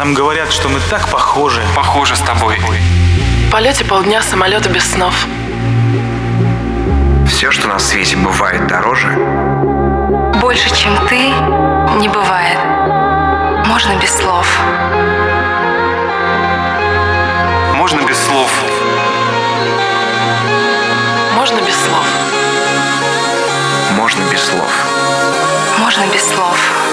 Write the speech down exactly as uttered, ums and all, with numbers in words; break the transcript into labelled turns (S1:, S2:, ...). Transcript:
S1: Нам говорят, что мы так похожи.
S2: Похоже с тобой.
S3: В полете полдня самолета без снов.
S4: Все, что на свете бывает дороже.
S5: Больше, чем ты, не бывает. Можно без слов.
S2: Можно без слов.
S3: Можно без слов.
S4: Можно без слов.
S5: Можно без слов.